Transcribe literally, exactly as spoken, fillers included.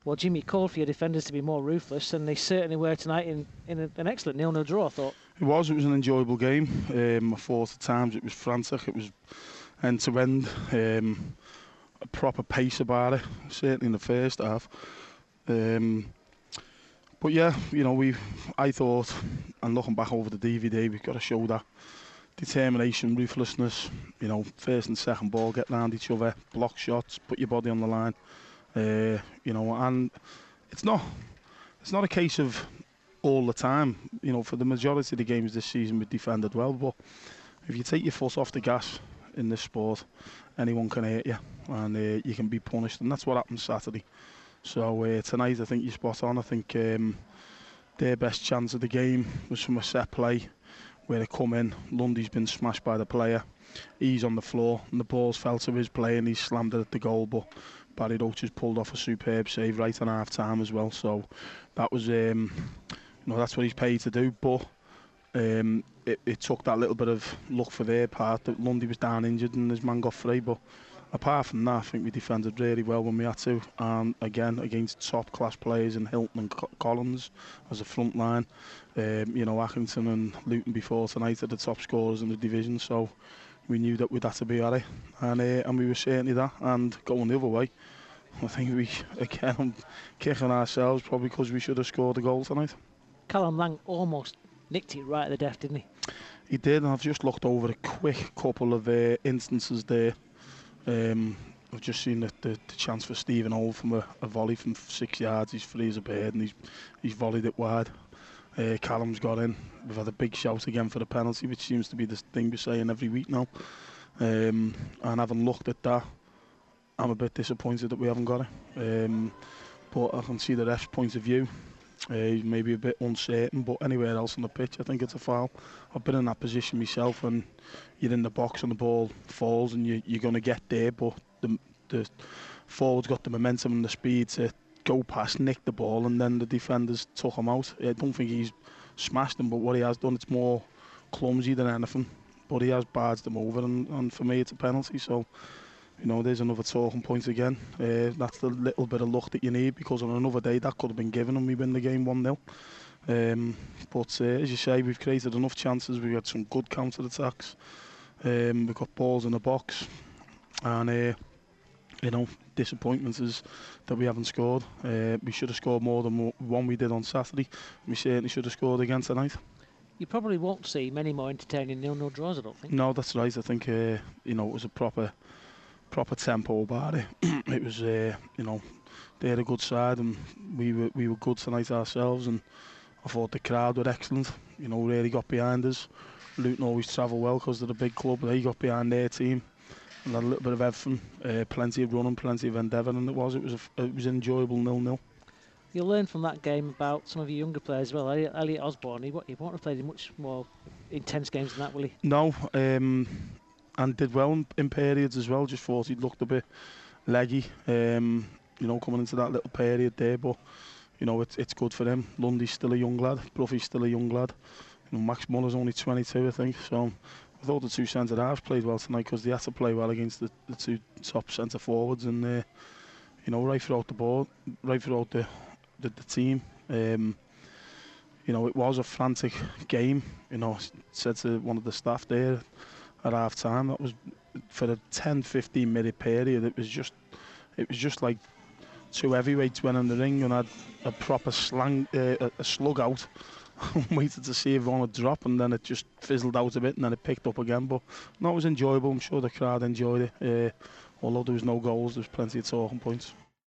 Well, Jimmy called for your defenders to be more ruthless, and they certainly were tonight in, in a, an excellent nil nil draw, I thought. It was. It was an enjoyable game. Um, I thought at times it was frantic. It was end to end. Um, a proper pace about it, certainly in the first half. Um, but yeah, you know, we. I thought, and looking back over the D V D, we've got to show that determination, ruthlessness. You know, first and second ball, get round each other, block shots, put your body on the line. Uh, you know, and it's not it's not a case of all the time. You know, for the majority of the games this season we defended well, but if you take your foot off the gas in this sport, anyone can hurt you, and uh, you can be punished, and that's what happened Saturday. So uh, tonight I think you're spot on. I think um, their best chance of the game was from a set play where they come in. Lundy's been smashed by the player, he's on the floor, and the ball's fell to his play, and he's slammed it at the goal, but Barry Roach has pulled off a superb save right on half time as well. So that was, um, you know, that's what he's paid to do. But um, it, it took that little bit of luck for their part that Lundy was down injured and his man got free. But apart from that, I think we defended really well when we had to. And again, against top class players in Hilton and Co Collins as a front line. Um, you know, Accrington and Luton before tonight are the top scorers in the division. So we knew that we'd have to be at it, and uh, and we were certainly that. And going the other way, I think we again kicking ourselves probably because we should have scored a goal tonight. Callum Lang almost nicked it right at the death, didn't he? He did, and I've just looked over a quick couple of uh, instances there. Um, I've just seen the, the, the chance for Stephen Old from a, a volley from six yards. He's free as a bird, and he's he's volleyed it wide. Uh, Callum's got in. We've had a big shout again for the penalty, which seems to be the thing we're saying every week now. Um, and having looked at that, I'm a bit disappointed that we haven't got it. Um, but I can see the ref's point of view. Uh, he's maybe a bit uncertain, but anywhere else on the pitch, I think it's a foul. I've been in that position myself, and you're in the box and the ball falls, and you, you're going to get there, but the, the forward's got the momentum and the speed to go past, nick the ball, and then the defenders took him out. I don't think he's smashed him, but what he has done, it's more clumsy than anything. But he has barged them over, and, and for me, it's a penalty. So, you know, there's another talking point again. Uh, that's the little bit of luck that you need, because on another day that could have been given and we win the game one nil. Um, but uh, as you say, we've created enough chances. We've had some good counter attacks. Um, we've got balls in the box, and uh, you know, disappointment is that we haven't scored. Uh, we should have scored more than one we did on Saturday. We certainly should have scored again tonight. You probably won't see many more entertaining nil nil draws, I don't think. No, that's right. I think uh, you know, it was a proper, proper tempo about it. It was, uh, you know, they had a good side, and we were we were good tonight ourselves. And I thought the crowd were excellent. You know, really got behind us. Luton always travel well because they're a big club. They got behind their team and had a little bit of everything. Uh, plenty of running, plenty of endeavour, and it was it was a, it was an enjoyable nil nil. You'll learn from that game about some of your younger players as well. Elliot Osborne, he, he won't have played in much more intense games than that, will he? No, um, and did well in, in periods as well. Just thought he'd looked a bit leggy, um, you know, coming into that little period there. But, you know, it's, it's good for him. Lundy's still a young lad. Bruffy's still a young lad. You know, Max Muller's only twenty-two, I think. So I thought the two centre halves played well tonight, because they had to play well against the, the two top centre forwards. And, uh, you know, right throughout the board, right throughout the The, the team, um, you know, it was a frantic game. You know, I said to one of the staff there at half time, that was for a ten fifteen minute period. It was just, it was just like two heavyweights went in the ring and had a proper slang, uh, a, a slug out, waited to see if one would drop, and then it just fizzled out a bit, and then it picked up again. But no, it was enjoyable. I'm sure the crowd enjoyed it. Uh, although there was no goals, there was plenty of talking points.